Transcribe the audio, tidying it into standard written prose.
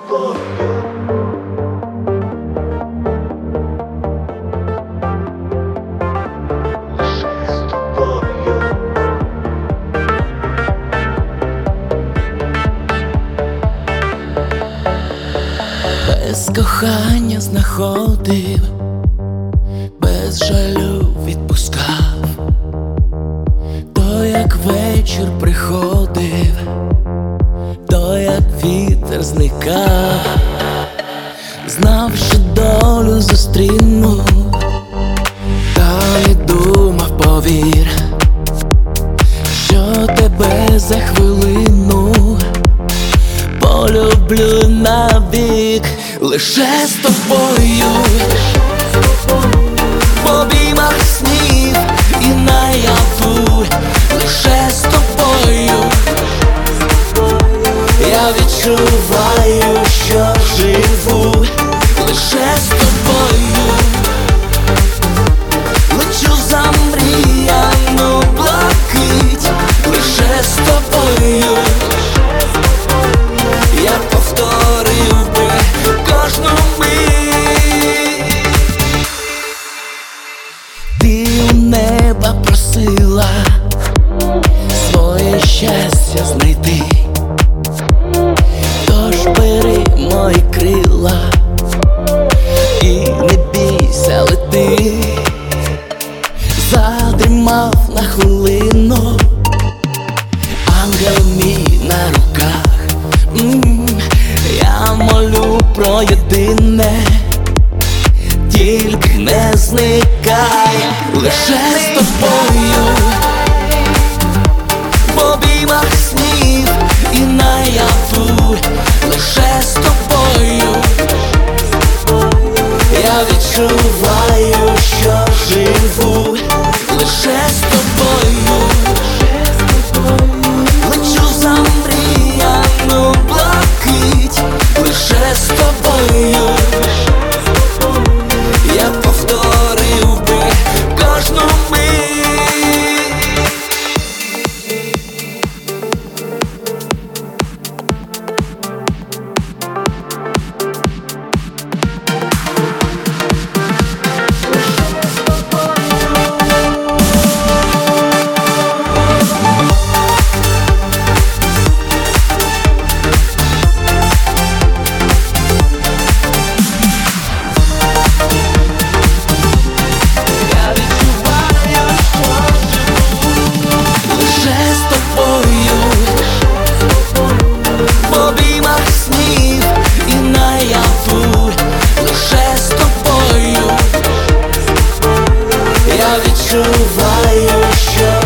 Без кохання знаходив, без жалю відпускав, то як вечір приходив, то як вітер зникав. Знав, що долю зустріну, та не думав, повір, що тебе за хвилину полюблю навік. Лише з тобою, в обіймах снів і наяву. Лише з тобою я відчуваю, що живу. Лише з тобою лечу за мріяну блакить. Лише з тобою я повторив би кожну мить. Ти у неба просила своє щастя знайти, тож бери мої крила і не бійся, лети. Задрімав на хвилину ангел мій на руках. Я молю про єдине, тільки не зникай. Лише з тобою, в обіймах снів і наяву. Лише з тобою я відчуваю, що живу. Лише з тобою лечу за мріяну блакить. Лише з тобою я повторив би кожну мить. Відчуваю, що